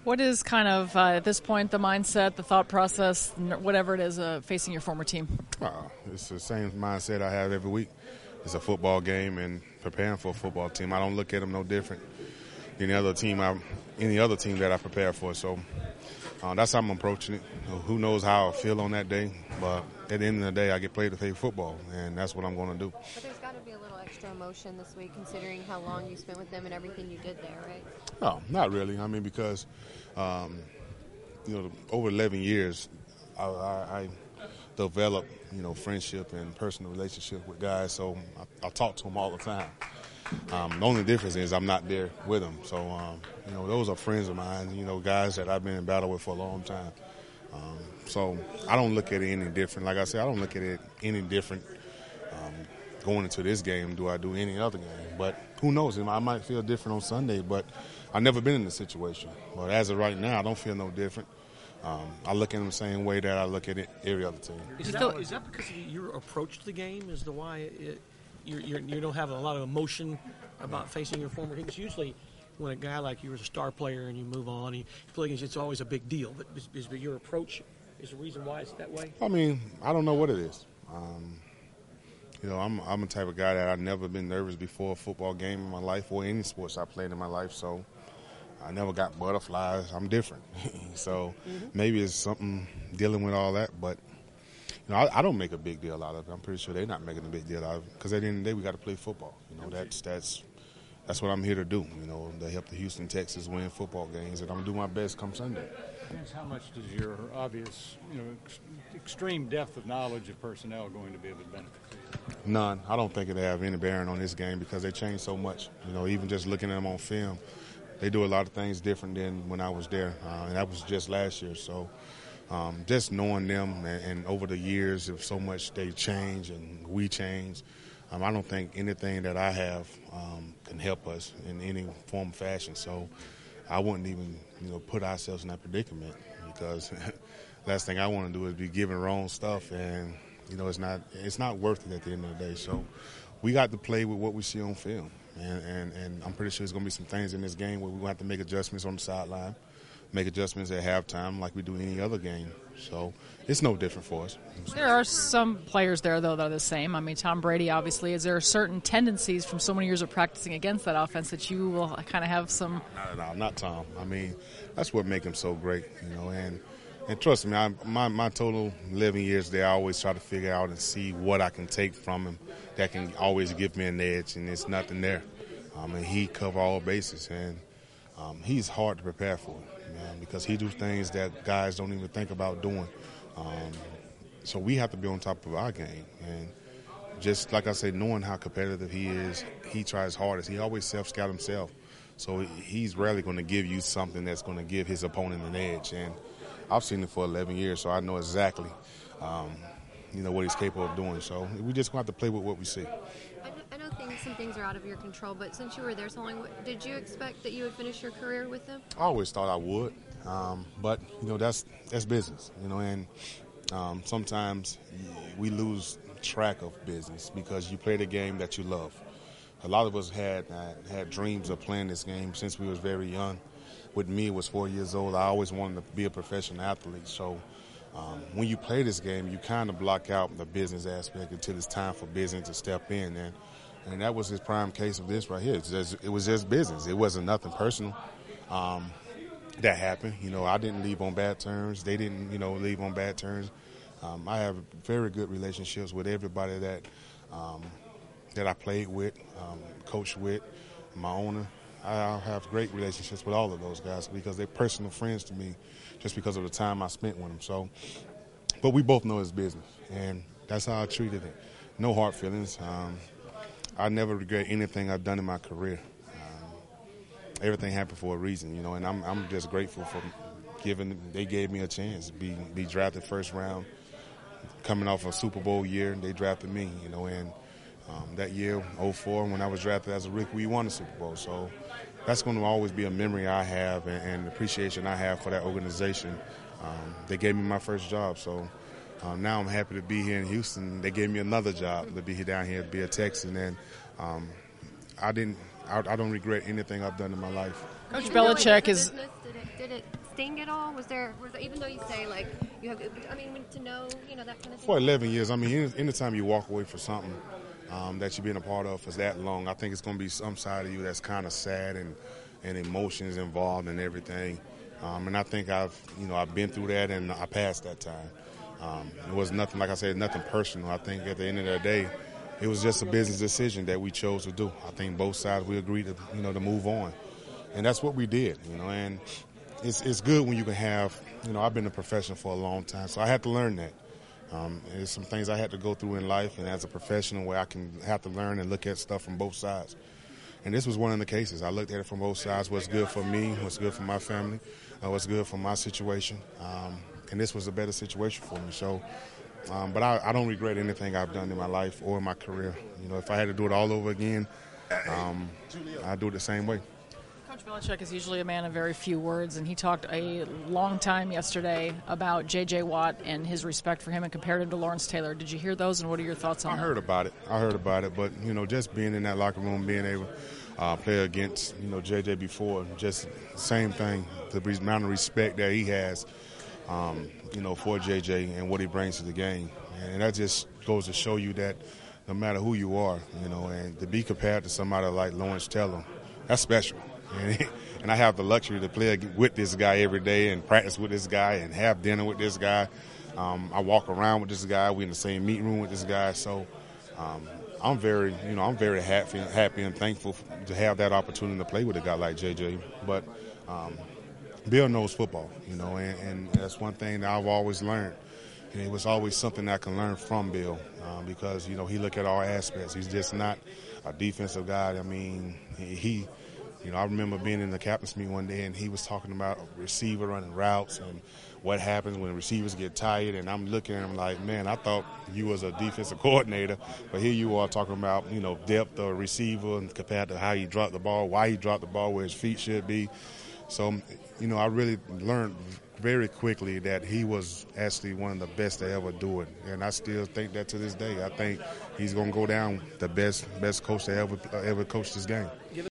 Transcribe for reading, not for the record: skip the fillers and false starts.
What is kind of, at this point, the mindset, the thought process, whatever it is, facing your former team? It's the same mindset I have every week. It's a football game and preparing for a football team. I don't look at them no different than any other team that I prepare for. So that's how I'm approaching it. Who knows how I feel on that day, but at the end of the day, I get paid to play football, and that's what I'm going to do. But there's got to be a little extra emotion this week, considering how long you spent with them and everything you did there, right? No, not really. I mean, because over 11 years, I developed friendship and personal relationship with guys. So I talk to them all the time. The only difference is I'm not there with them. So those are friends of mine. Guys that I've been in battle with for a long time. So I don't look at it any different. Like I said, I don't look at it any different going into this game do I do any other game. But who knows? I might feel different on Sunday, but I've never been in this situation. But as of right now, I don't feel no different. I look at them the same way that I look at it every other team. Is that because of your approach to the game is the why you don't have a lot of emotion about facing your former team? Because usually when a guy like you is a star player and you move on, you play against, it's always a big deal. But your approach is the reason why it's that way? I mean, I don't know what it is. I'm a type of guy that I've never been nervous before a football game in my life or any sports I played in my life. So I never got butterflies. I'm different. So maybe it's something dealing with all that. But, I don't make a big deal out of it. I'm pretty sure they're not making a big deal out of it. Because at the end of the day, we got to play football. That's what I'm here to do, to help the Houston Texans win football games. And I'm going to do my best come Sunday. How much does your obvious, extreme depth of knowledge of personnel going to be of a benefit to you? None. I don't think it have any bearing on this game because they changed so much. Even just looking at them on film, they do a lot of things different than when I was there, and that was just last year. So just knowing them and over the years of so much they change and we change, I don't think anything that I have can help us in any form or fashion. So I wouldn't even put ourselves in that predicament because last thing I want to do is be giving wrong stuff, and it's not worth it at the end of the day. So we got to play with what we see on film, and I'm pretty sure there's going to be some things in this game where we're going to have to make adjustments on the sideline, make adjustments at halftime like we do any other game. So it's no different for us. There are some players there, though, that are the same. I mean, Tom Brady, obviously. Is there certain tendencies from so many years of practicing against that offense that you will kind of have some? No, not Tom. I mean, that's what makes him so great, and trust me, my total 11 years there, I always try to figure out and see what I can take from him that can always give me an edge, and it's nothing there. And he cover all bases, and he's hard to prepare for, because he do things that guys don't even think about doing. So we have to be on top of our game, and just like I said, knowing how competitive he is, he tries hardest. He always self-scout himself, so he's rarely going to give you something that's going to give his opponent an edge. And I've seen it for 11 years, so I know exactly, what he's capable of doing. So we just going to have to play with what we see. I know some things are out of your control, but since you were there so long, did you expect that you would finish your career with them? I always thought I would, but that's business, and sometimes we lose track of business because you play the game that you love. A lot of us had dreams of playing this game since we was very young. With me, it was 4 years old. I always wanted to be a professional athlete. So when you play this game, you kind of block out the business aspect until it's time for business to step in. And that was his prime case of this right here. It was just business. It wasn't nothing personal that happened. I didn't leave on bad terms. They didn't, leave on bad terms. I have very good relationships with everybody that I played with, coached with, my owner. I have great relationships with all of those guys because they're personal friends to me just because of the time I spent with them. So, but we both know it's business, and that's how I treated it. No hard feelings. I never regret anything I've done in my career. Everything happened for a reason, and I'm just grateful for they gave me a chance to be drafted first round, coming off a Super Bowl year. They drafted me, and that year, 2004, when I was drafted as a rookie, we won the Super Bowl. So that's going to always be a memory I have and appreciation I have for that organization. They gave me my first job, so now I'm happy to be here in Houston. They gave me another job to be down here, to be a Texan, and I don't regret anything I've done in my life. Coach Belichick is. Did it sting at all? Was there even though you say like you have, I mean, to know, that kind of thing. For 11 years, I mean, anytime you walk away from something that you've been a part of for that long, I think it's going to be some side of you that's kind of sad and emotions involved and everything. And I think I've been through that and I passed that time. It was nothing, like I said, nothing personal. I think at the end of the day, it was just a business decision that we chose to do. I think both sides, we agreed to move on. And that's what we did, and it's good when you can have, I've been a professional for a long time, so I had to learn that. There's some things I had to go through in life, and as a professional where I can have to learn and look at stuff from both sides. And this was one of the cases. I looked at it from both sides, what's good for me, what's good for my family, what's good for my situation. And this was a better situation for me. So, but I don't regret anything I've done in my life or in my career. If I had to do it all over again, I'd do it the same way. Coach Belichick is usually a man of very few words, and he talked a long time yesterday about J.J. Watt and his respect for him and compared him to Lawrence Taylor. Did you hear those, and what are your thoughts on that? I heard about it, but, just being in that locker room, being able to play against, J.J. before, just same thing, the amount of respect that he has, for J.J. and what he brings to the game. And that just goes to show you that no matter who you are, and to be compared to somebody like Lawrence Taylor, that's special. And I have the luxury to play with this guy every day and practice with this guy and have dinner with this guy. I walk around with this guy. We're in the same meeting room with this guy. So I'm very happy and thankful to have that opportunity to play with a guy like JJ. But Bill knows football, and that's one thing that I've always learned. It was always something I can learn from Bill because, he look at all aspects. He's just not a defensive guy. I mean, I remember being in the captain's meeting one day, and he was talking about a receiver running routes and what happens when receivers get tired. And I'm looking at him like, man, I thought you was a defensive coordinator, but here you are talking about, depth of receiver and compared to how he dropped the ball, why he dropped the ball, where his feet should be. So, I really learned very quickly that he was actually one of the best to ever do it. And I still think that to this day. I think he's going to go down the best coach to ever coach this game.